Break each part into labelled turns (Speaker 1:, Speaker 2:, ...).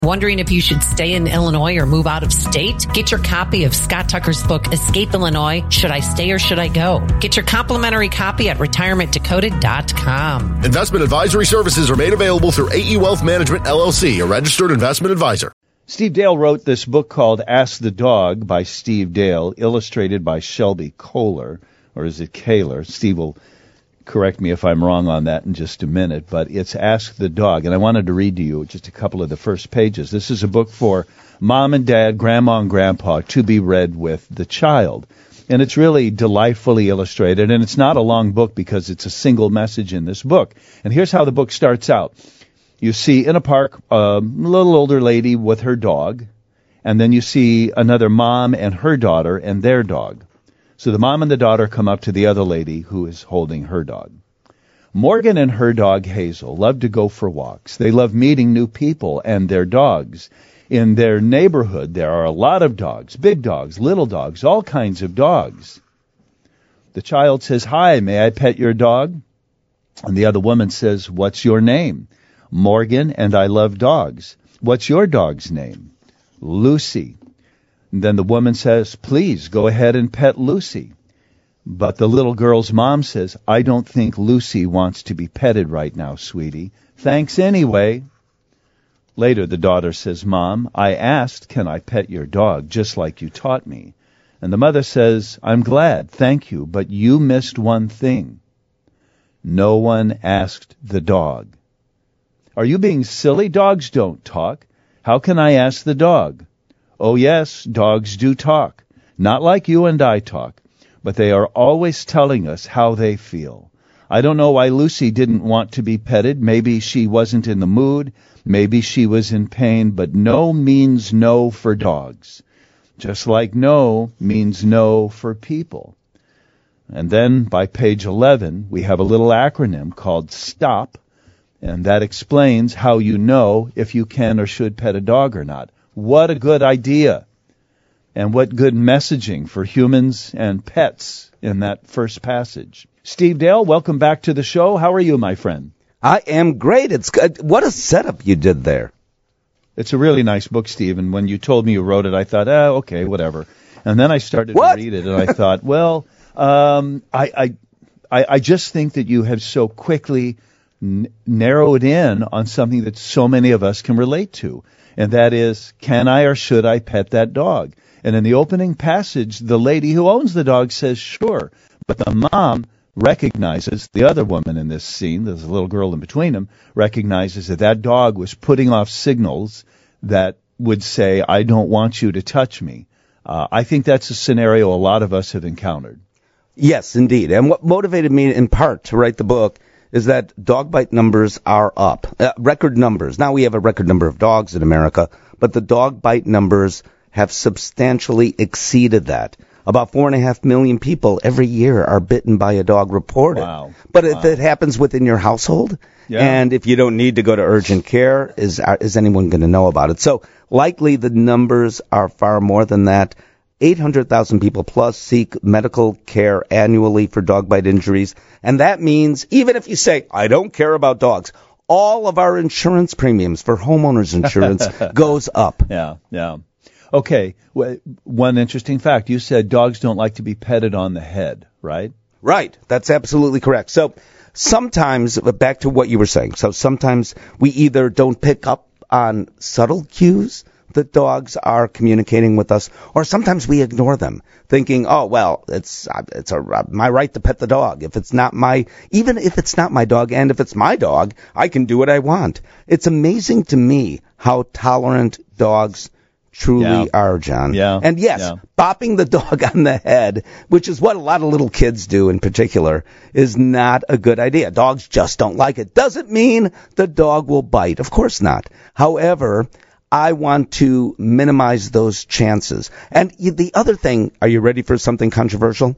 Speaker 1: Wondering if you should stay in Illinois or move out of state? Get your copy of Scott Tucker's book, Escape Illinois, Should I Stay or Should I Go? Get your complimentary copy at retirementdecoded.com.
Speaker 2: Investment advisory services are made available through AE Wealth Management, LLC, a registered investment advisor.
Speaker 3: Steve Dale wrote this book called Ask the Dog by Steve Dale, illustrated by Shelby Kohler, or is it Kaler? Steve will correct me if I'm wrong on that in just a minute, but it's Ask the Dog, and I wanted to read to you just a couple of the first pages. This is a book for mom and dad, grandma and grandpa, to be read with the child. And it's really delightfully illustrated, and it's not a long book because it's a single message in this book. And here's how the book starts out. You see in a park a little older lady with her dog, and then you see another mom and her daughter and their dog. So the mom and the daughter come up to the other lady who is holding her dog. Morgan and her dog Hazel love to go for walks. They love meeting new people and their dogs. In their neighborhood, there are a lot of dogs, big dogs, little dogs, all kinds of dogs. The child says, "Hi, may I pet your dog?" And the other woman says, "What's your name?" "Morgan, and I love dogs." "What's your dog's name?" "Lucy." And then the woman says, "Please go ahead and pet Lucy." But the little girl's mom says, "I don't think Lucy wants to be petted right now, sweetie. Thanks anyway." Later, the daughter says, "Mom, I asked, can I pet your dog, just like you taught me?" And the mother says, "I'm glad, thank you, but you missed one thing. No one asked the dog." "Are you being silly? Dogs don't talk. How can I ask the dog?" "Oh, yes, dogs do talk. Not like you and I talk, but they are always telling us how they feel. I don't know why Lucy didn't want to be petted. Maybe she wasn't in the mood. Maybe she was in pain, but no means no for dogs, just like no means no for people." And then by page 11, we have a little acronym called STOP, and that explains how you know if you can or should pet a dog or not. What a good idea. And what good messaging for humans and pets in that first passage. Steve Dale, welcome back to the show. How are you, my friend?
Speaker 4: I am great. It's good. What a setup you did there.
Speaker 3: It's a really nice book, Steve, and when you told me you wrote it, I thought, okay, whatever. And then I started to read it, and I thought, well, I just think that you have so quickly narrowed in on something that so many of us can relate to. And that is, can I or should I pet that dog? And in the opening passage, the lady who owns the dog says, sure. But the mom recognizes, the other woman in this scene, there's a little girl in between them, recognizes that that dog was putting off signals that would say, I don't want you to touch me. I think that's a scenario a lot of us have encountered.
Speaker 4: Yes, indeed. And what motivated me in part to write the book is that dog bite numbers are up, record numbers. Now we have a record number of dogs in America, but the dog bite numbers have substantially exceeded that. About 4.5 million people every year are bitten by a dog reported.
Speaker 3: Wow.
Speaker 4: But if it happens within your household, and if you don't need to go to urgent care, is anyone going to know about it? So likely the numbers are far more than that. 800,000 people plus seek medical care annually for dog bite injuries. And that means, even if you say, I don't care about dogs, all of our insurance premiums for homeowners insurance goes up.
Speaker 3: Yeah. Okay, one interesting fact. You said dogs don't like to be petted on the head, right?
Speaker 4: Right. That's absolutely correct. So sometimes, back to what you were saying, so sometimes we either don't pick up on subtle cues that dogs are communicating with us, or sometimes we ignore them, thinking, oh, well, it's my right to pet the dog. Even if it's not my dog, and if it's my dog, I can do what I want. It's amazing to me how tolerant dogs truly are, John.
Speaker 3: Yeah.
Speaker 4: And yes, bopping the dog on the head, which is what a lot of little kids do in particular, is not a good idea. Dogs just don't like it. Doesn't mean the dog will bite. Of course not. However, I want to minimize those chances. And the other thing, are you ready for something controversial?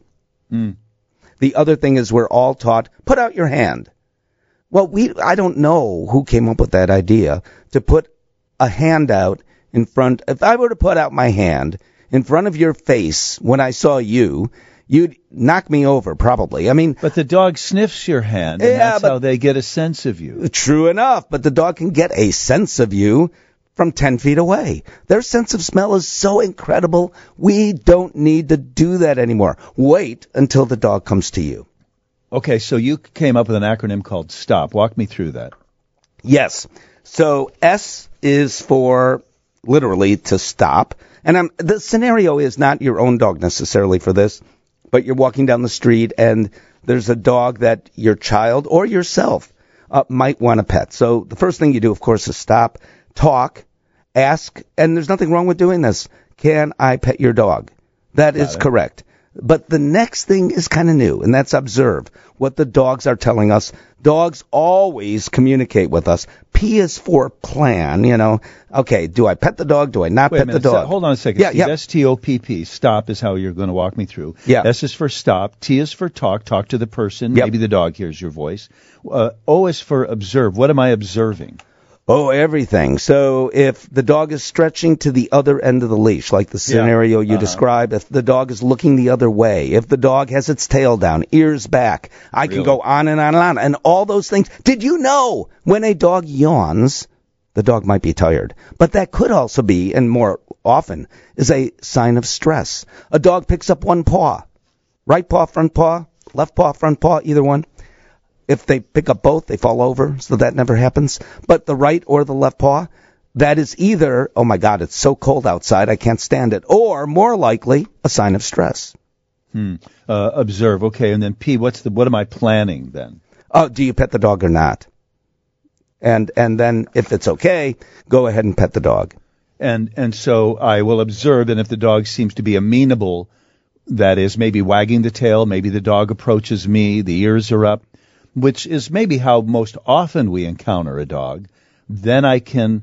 Speaker 4: The other thing is we're all taught, put out your hand. Well, I don't know who came up with that idea to put a hand out in front. If I were to put out my hand in front of your face when I saw you, you'd knock me over, probably. I mean,
Speaker 3: but the dog sniffs your hand, and that's how they get a sense of you.
Speaker 4: True enough, but the dog can get a sense of you from 10 feet away. Their sense of smell is so incredible, we don't need to do that anymore. Wait until the dog comes to you.
Speaker 3: Okay, so you came up with an acronym called STOP. Walk me through that.
Speaker 4: Yes. So S is for literally to stop. And the scenario is not your own dog necessarily for this, but you're walking down the street and there's a dog that your child or yourself might want to pet. So the first thing you do, of course, is stop, talk, ask, and there's nothing wrong with doing this. Can I pet your dog? That is correct. But the next thing is kind of new, and that's observe what the dogs are telling us. Dogs always communicate with us. P is for plan, Okay, do I pet the dog? Do I not pet the dog?
Speaker 3: Hold on a second.
Speaker 4: Yeah.
Speaker 3: S-T-O-P-P. Stop is how you're going to walk me through.
Speaker 4: Yeah.
Speaker 3: S is for stop. T is for talk. Talk to the person.
Speaker 4: Yep.
Speaker 3: Maybe the dog hears your voice. O is for observe. What am I observing?
Speaker 4: Oh, everything. So if the dog is stretching to the other end of the leash, like the scenario you described, if the dog is looking the other way, if the dog has its tail down, ears back, I can go on and on and on. And all those things. Did you know when a dog yawns, the dog might be tired? But that could also be, and more often, is a sign of stress. A dog picks up one paw. Right paw, front paw, left paw, front paw, either one. If they pick up both, they fall over, so that never happens. But the right or the left paw, that is either, oh my God, it's so cold outside, I can't stand it, or more likely, a sign of stress.
Speaker 3: Observe. Okay, and then P, what am I planning then?
Speaker 4: Oh, do you pet the dog or not? And then, if it's okay, go ahead and pet the dog.
Speaker 3: And so I will observe, and if the dog seems to be amenable, that is maybe wagging the tail, maybe the dog approaches me, the ears are up, which is maybe how most often we encounter a dog, then I can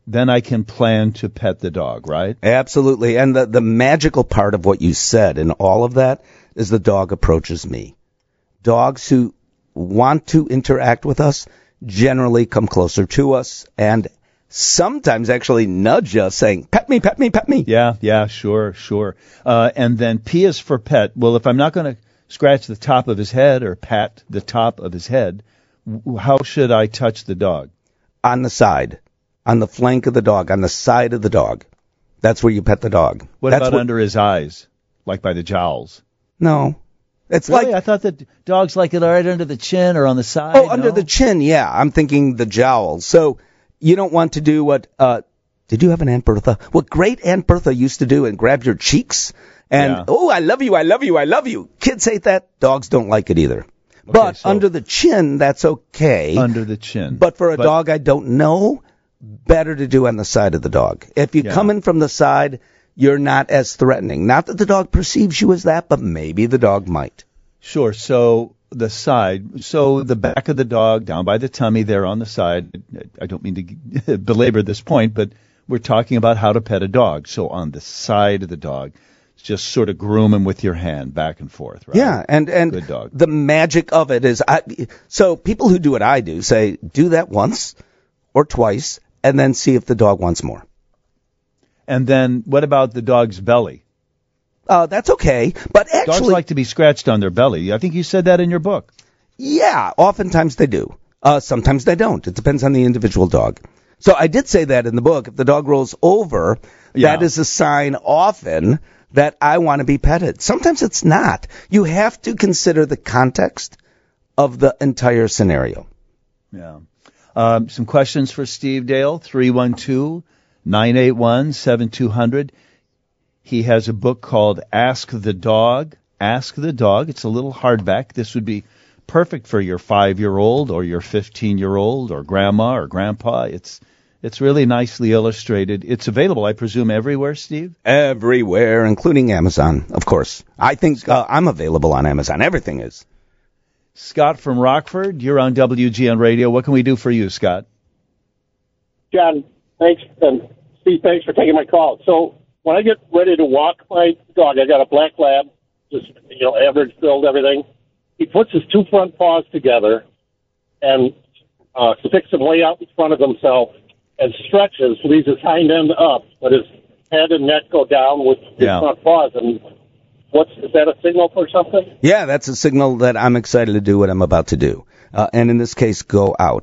Speaker 3: plan to pet the dog, right?
Speaker 4: Absolutely. And the magical part of what you said in all of that is the dog approaches me. Dogs who want to interact with us generally come closer to us and sometimes actually nudge us saying, pet me, pet me, pet me.
Speaker 3: Yeah, sure. And then P is for pet. Well, if I'm not going to scratch the top of his head or pat the top of his head, how should I touch the dog?
Speaker 4: On the side, on the flank of the dog, on the side of the dog. That's where you pet the dog.
Speaker 3: What about under his eyes, like by the jowls?
Speaker 4: No. It's
Speaker 3: really? I thought that dogs like it right under the chin or on the side.
Speaker 4: Oh, under the chin, yeah. I'm thinking the jowls. So you don't want to do what, did you have an Aunt Bertha? What great Aunt Bertha used to do and grab your cheeks. And, oh, I love you, I love you, I love you. Kids hate that. Dogs don't like it either. Okay, but under the chin, that's okay.
Speaker 3: Under the chin.
Speaker 4: But for a dog I don't know, better to do on the side of the dog. If you come in from the side, you're not as threatening. Not that the dog perceives you as that, but maybe the dog might.
Speaker 3: Sure. So the side, so the back of the dog, down by the tummy there on the side. I don't mean to belabor this point, but we're talking about how to pet a dog. So on the side of the dog, just sort of groom him with your hand back and forth, right?
Speaker 4: Yeah, and
Speaker 3: good dog.
Speaker 4: The magic of it is, so people who do what I do say, do that once or twice, and then see if the dog wants more.
Speaker 3: And then what about the dog's belly?
Speaker 4: That's okay, but actually...
Speaker 3: Dogs like to be scratched on their belly. I think you said that in your book.
Speaker 4: Yeah, oftentimes they do. Sometimes they don't. It depends on the individual dog. So I did say that in the book. If the dog rolls over, that is a sign often that I want to be petted. Sometimes it's not. You have to consider the context of the entire scenario.
Speaker 3: Yeah. Some questions for Steve Dale, 312-981-7200. He has a book called Ask the Dog. Ask the Dog. It's a little hardback. This would be perfect for your 5-year-old or your 15-year-old or grandma or grandpa. It's really nicely illustrated. It's available, I presume, everywhere, Steve?
Speaker 4: Everywhere, including Amazon, of course. I think I'm available on Amazon. Everything is.
Speaker 3: Scott from Rockford, you're on WGN Radio. What can we do for you, Scott?
Speaker 5: John, thanks, and Steve, thanks for taking my call. So when I get ready to walk my dog, I got a black lab, just, average build, everything. He puts his two front paws together and sticks them way out in front of himself and stretches, leaves his hind end up, but his head and neck go down with his front paws. And is that a signal for something?
Speaker 4: Yeah, that's a signal that I'm excited to do what I'm about to do. And in this case, go out.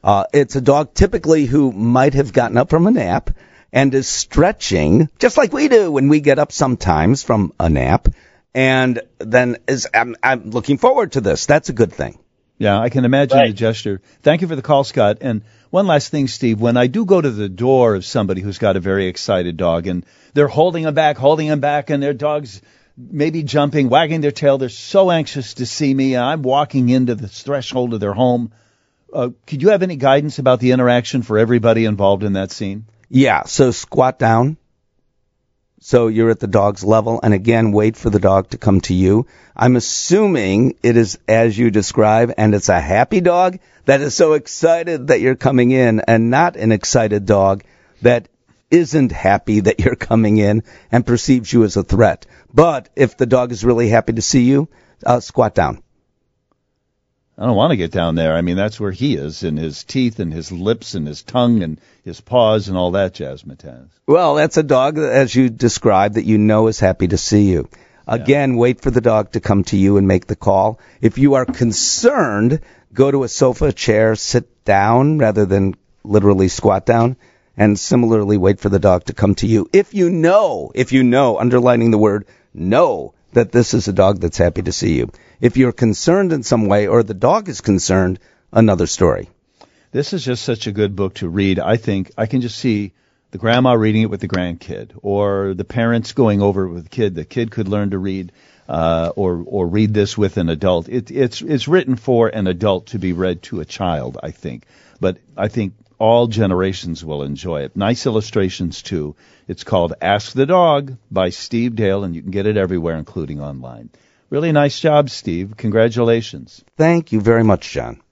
Speaker 4: It's a dog typically who might have gotten up from a nap and is stretching, just like we do when we get up sometimes from a nap, and then I'm looking forward to this. That's a good thing.
Speaker 3: Yeah, I can imagine
Speaker 5: Right.
Speaker 3: the gesture. Thank you for the call, Scott. And one last thing, Steve, when I do go to the door of somebody who's got a very excited dog and they're holding him back, and their dog's maybe jumping, wagging their tail, they're so anxious to see me, and I'm walking into the threshold of their home. Could you have any guidance about the interaction for everybody involved in that scene?
Speaker 4: Yeah, so squat down. So you're at the dog's level, and again, wait for the dog to come to you. I'm assuming it is as you describe, and it's a happy dog that is so excited that you're coming in, and not an excited dog that isn't happy that you're coming in and perceives you as a threat. But if the dog is really happy to see you, squat down.
Speaker 3: I don't want to get down there. I mean, that's where he is, in his teeth and his lips and his tongue and his paws and all that jazz, Mataz.
Speaker 4: Well, that's a dog, as you described, that you know is happy to see you. Again, wait for the dog to come to you and make the call. If you are concerned, go to a sofa, chair, sit down rather than literally squat down. And similarly, wait for the dog to come to you. If you know, underlining the word know, that this is a dog that's happy to see you. If you're concerned in some way or the dog is concerned, another story.
Speaker 3: This is just such a good book to read. I think I can just see the grandma reading it with the grandkid, or the parents going over it with the kid. The kid could learn to read, or read this with an adult. It's written for an adult to be read to a child, I think. But I think all generations will enjoy it. Nice illustrations, too. It's called Ask the Dog by Steve Dale, and you can get it everywhere, including online. Really nice job, Steve. Congratulations.
Speaker 4: Thank you very much, John.